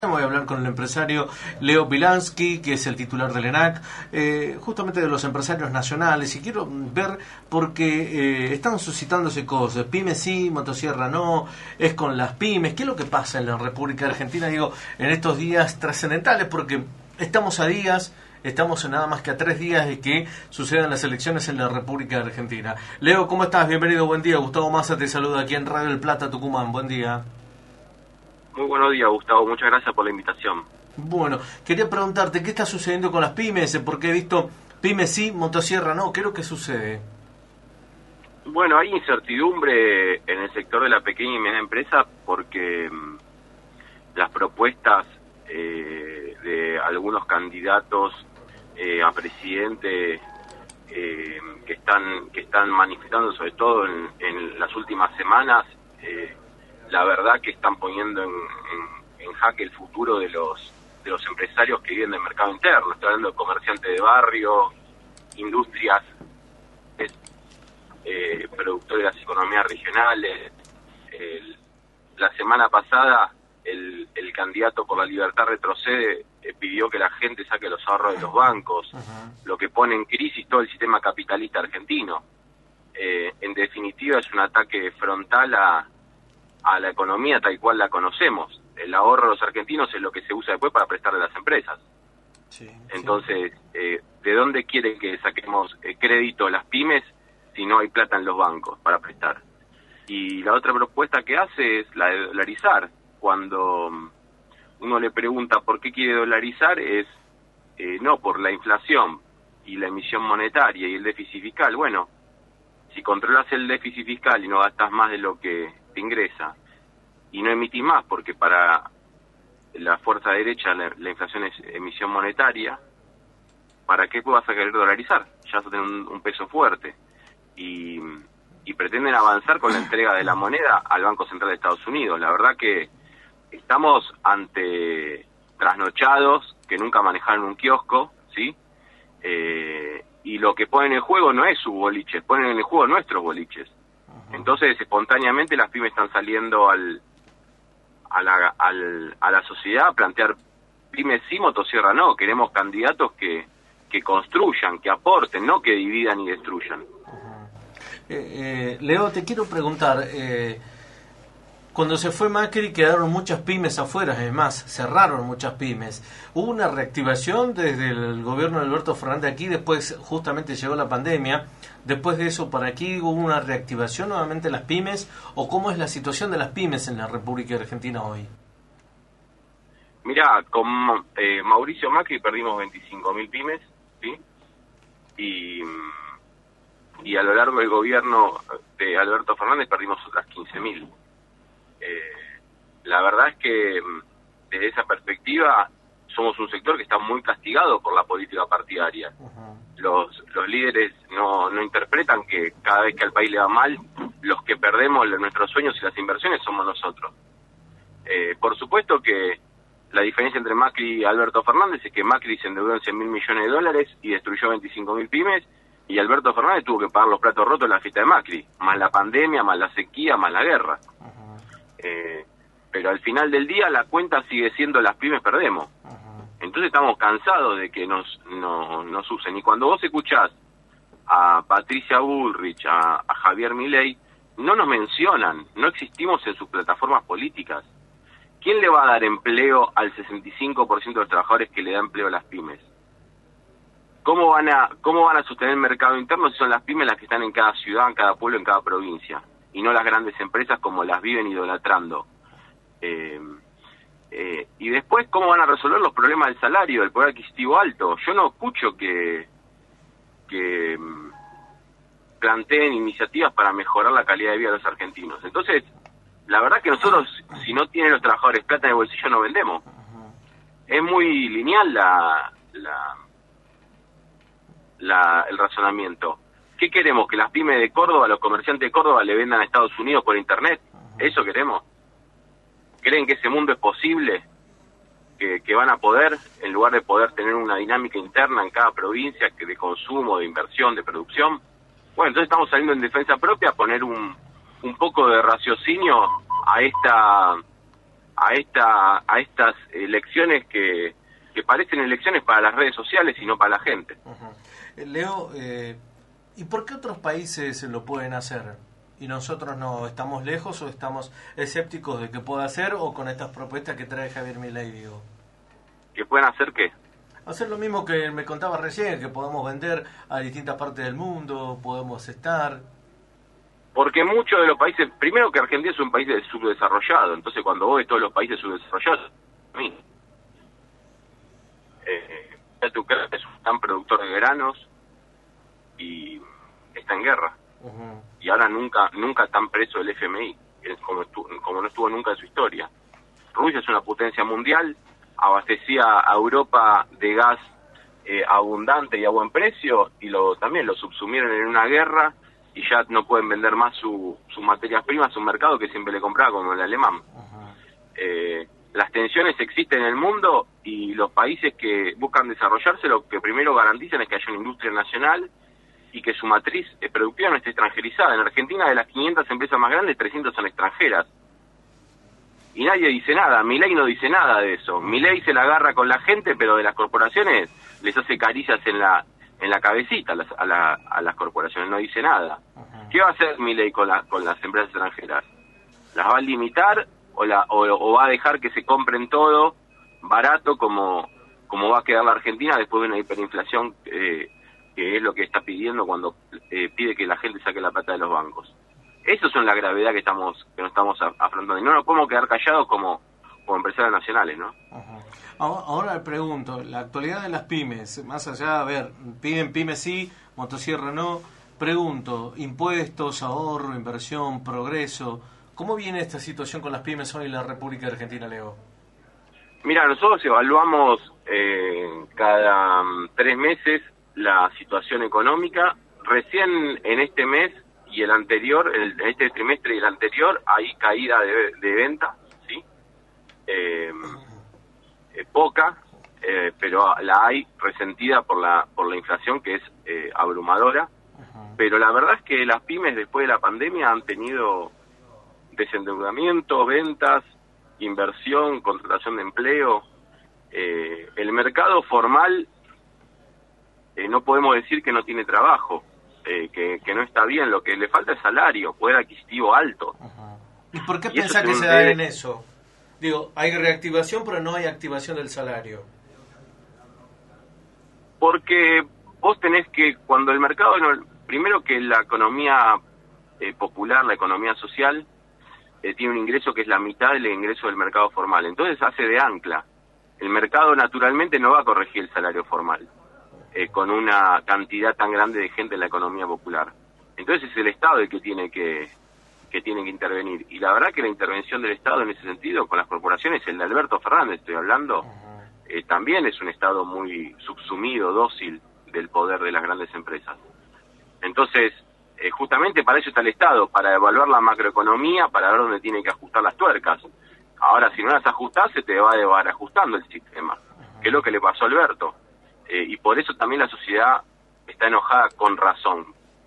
Voy a hablar con el empresario Leo Pilansky, que es el titular del ENAC, justamente de los empresarios nacionales, y quiero ver porque están suscitándose cosas. Pymes sí, motosierra no, es con las pymes. ¿Qué es lo que pasa en la República Argentina, digo, en estos días trascendentales? Porque estamos nada más que a 3 días de que sucedan las elecciones en la República Argentina. Leo, ¿cómo estás? Bienvenido, buen día. Gustavo Massa te saluda aquí en Radio El Plata, Tucumán. Buen día. Muy buenos días, Gustavo. Muchas gracias por la invitación. Bueno, quería preguntarte, ¿qué está sucediendo con las pymes? Porque he visto pymes sí, motosierra no. ¿Qué es lo que sucede? Bueno, hay incertidumbre en el sector de la pequeña y mediana empresa porque las propuestas de algunos candidatos a presidente que están manifestando, sobre todo en las últimas semanas, la verdad que están poniendo en jaque el futuro de los empresarios que viven del mercado interno. Estoy hablando de comerciantes de barrio, industrias, productores de las economías regionales. La semana pasada el candidato por la libertad retrocede, pidió que la gente saque los ahorros de los bancos, lo que pone en crisis todo el sistema capitalista argentino. En definitiva es un ataque frontal a la economía tal cual la conocemos. El ahorro de los argentinos es lo que se usa después para prestarle a las empresas. Sí, entonces, ¿de dónde quieren que saquemos crédito a las pymes si no hay plata en los bancos para prestar? Y la otra propuesta que hace es la de dolarizar. Cuando uno le pregunta por qué quiere dolarizar, es no por la inflación y la emisión monetaria y el déficit fiscal. Bueno, si controlas el déficit fiscal y no gastas más de lo que te ingresa y no emitís más, porque para la fuerza derecha la inflación es emisión monetaria, ¿para qué vas a querer dolarizar? Ya vas a tener un peso fuerte. Y pretenden avanzar con la entrega de la moneda al Banco Central de Estados Unidos. La verdad que estamos ante trasnochados que nunca manejaron un kiosco, ¿sí? Y lo que ponen en juego no es sus boliches, ponen en juego nuestros boliches. Entonces, espontáneamente las pymes están saliendo a la sociedad a plantear pymes sí, motosierra no. Queremos candidatos que construyan, que aporten, no que dividan y destruyan. Leo, te quiero preguntar, cuando se fue Macri quedaron muchas pymes afuera, además cerraron muchas pymes. ¿Hubo una reactivación desde el gobierno de Alberto Fernández aquí? Después justamente llegó la pandemia. Después de eso para aquí, ¿hubo una reactivación nuevamente de las pymes? ¿O cómo es la situación de las pymes en la República Argentina hoy? Mirá, con Mauricio Macri perdimos 25.000 pymes, ¿sí? Y a lo largo del gobierno de Alberto Fernández perdimos otras 15.000. La verdad es que desde esa perspectiva somos un sector que está muy castigado por la política partidaria. Los líderes no interpretan que cada vez que al país le va mal, los que perdemos nuestros sueños y las inversiones somos nosotros. Por supuesto que la diferencia entre Macri y Alberto Fernández es que Macri se endeudó en 100.000 millones de dólares y destruyó 25.000 pymes, y Alberto Fernández tuvo que pagar los platos rotos en la fiesta de Macri, más la pandemia, más la sequía, más la guerra. Pero al final del día la cuenta sigue siendo las pymes perdemos. Entonces estamos cansados de que nos usen. Y cuando vos escuchás a Patricia Bullrich, a Javier Milei, no nos mencionan, no existimos en sus plataformas políticas. ¿Quién le va a dar empleo al 65% de los trabajadores que le da empleo a las pymes? ¿Cómo van a sostener el mercado interno si son las pymes las que están en cada ciudad, en cada pueblo, en cada provincia? Y no las grandes empresas como las viven idolatrando. Y después, ¿cómo van a resolver los problemas del salario, del poder adquisitivo alto? Yo no escucho que planteen iniciativas para mejorar la calidad de vida de los argentinos. Entonces, la verdad que nosotros, si no tienen los trabajadores plata en el bolsillo, no vendemos. Es muy lineal el razonamiento. ¿Qué queremos? ¿Que las pymes de Córdoba, los comerciantes de Córdoba le vendan a Estados Unidos por internet? ¿Eso queremos? ¿Creen que ese mundo es posible? ¿Que van a poder, en lugar de poder tener una dinámica interna en cada provincia de consumo, de inversión, de producción? Bueno, entonces estamos saliendo en defensa propia a poner un poco de raciocinio a a estas elecciones que parecen elecciones para las redes sociales y no para la gente. Leo, ¿y por qué otros países lo pueden hacer y nosotros no? ¿Estamos lejos o estamos escépticos de que pueda hacer, o con estas propuestas que trae Javier Milei, digo? ¿Que pueden hacer qué? Hacer lo mismo que me contaba recién, que podemos vender a distintas partes del mundo, podemos estar... Porque muchos de los países, primero que Argentina es un país subdesarrollado, entonces cuando vos ves todos los países subdesarrollados, a mí, Ucrania es un gran productor de granos y está en guerra. Y ahora nunca tan preso el FMI, como no estuvo nunca en su historia. Rusia es una potencia mundial, abastecía a Europa de gas abundante y a buen precio, y también lo subsumieron en una guerra, y ya no pueden vender más sus materias primas a un mercado que siempre le compraba, como el alemán. Las tensiones existen en el mundo, y los países que buscan desarrollarse lo que primero garantizan es que haya una industria nacional y que su matriz productiva no esté extranjerizada. En Argentina, de las 500 empresas más grandes, 300 son extranjeras. Y nadie dice nada. Milei no dice nada de eso. Milei se la agarra con la gente, pero de las corporaciones les hace caricias en la cabecita a las corporaciones. No dice nada. ¿Qué va a hacer Milei con las empresas extranjeras? ¿Las va a limitar o va a dejar que se compren todo barato como va a quedar la Argentina después de una hiperinflación que es lo que está pidiendo cuando pide que la gente saque la plata de los bancos? Eso es la gravedad que nos estamos afrontando, y no nos podemos quedar callados como empresarios nacionales, ¿no? Ahora le pregunto, la actualidad de las pymes, más allá, a ver, piden pymes sí, motosierra no, pregunto, impuestos, ahorro, inversión, progreso, ¿cómo viene esta situación con las pymes hoy en la República Argentina, Leo? Mira, nosotros evaluamos cada 3 meses la situación económica. Recién en este mes y el anterior, en este trimestre y el anterior, hay caída de venta, ¿sí? Poca, pero la hay, resentida por la inflación, que es abrumadora. Pero la verdad es que las pymes después de la pandemia han tenido desendeudamiento, ventas, inversión, contratación de empleo. El mercado formal, no podemos decir que no tiene trabajo, que no está bien. Lo que le falta es salario, poder adquisitivo alto. ¿Y por qué pensás que se da en eso? Digo, hay reactivación, pero no hay activación del salario. Porque vos tenés que, cuando el mercado, primero que la economía popular, la economía social, tiene un ingreso que es la mitad del ingreso del mercado formal. Entonces hace de ancla. El mercado naturalmente no va a corregir el salario formal con una cantidad tan grande de gente en la economía popular. Entonces es el Estado el que tiene que intervenir. Y la verdad que la intervención del Estado en ese sentido con las corporaciones, el de Alberto Fernández estoy hablando, también es un Estado muy subsumido, dócil del poder de las grandes empresas. Entonces, justamente para eso está el Estado, para evaluar la macroeconomía, para ver dónde tiene que ajustar las tuercas. Ahora, si no las ajustás, se te va a llevar ajustando el sistema, que es lo que le pasó a Alberto. Y por eso también la sociedad está enojada con razón.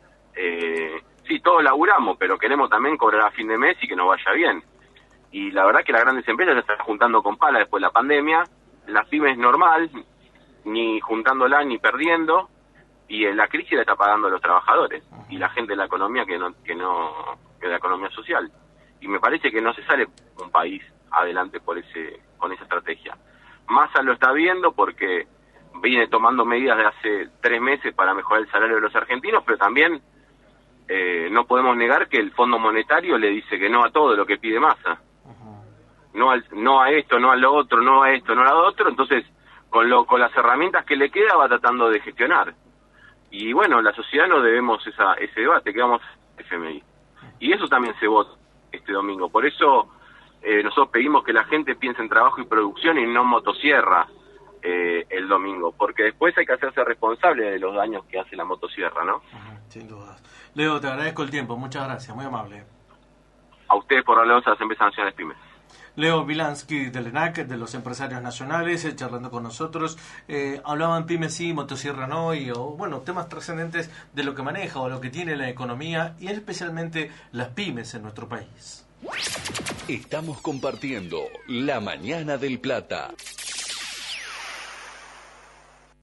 Sí, todos laburamos, pero queremos también cobrar a fin de mes y que nos vaya bien. Y la verdad que las grandes empresas se están juntando con pala después de la pandemia, las pymes normal, ni juntándola ni perdiendo, y la crisis la está pagando los trabajadores y la gente de la economía que de la economía social. Y me parece que no se sale un país adelante con esa estrategia. Massa lo está viendo porque viene tomando medidas de hace 3 meses para mejorar el salario de los argentinos, pero también no podemos negar que el Fondo Monetario le dice que no a todo lo que pide Massa. No a esto, no a lo otro, no a esto, no a lo otro. Entonces, con las herramientas que le queda, va tratando de gestionar. Y bueno, la sociedad no debemos ese debate, que vamos a FMI. Y eso también se vota este domingo. Por eso nosotros pedimos que la gente piense en trabajo y producción y no motosierra el domingo, porque después hay que hacerse responsable de los daños que hace la motosierra, ¿no? Sin dudas. Leo, te agradezco el tiempo, muchas gracias, muy amable. A ustedes por hablarnos a las empresas nacionales pymes. Leo Bilansky del ENAC, de los empresarios nacionales, charlando con nosotros. Hablaban pymes sí, motosierra no, temas trascendentes de lo que maneja o lo que tiene la economía y especialmente las pymes en nuestro país. Estamos compartiendo La Mañana del Plata.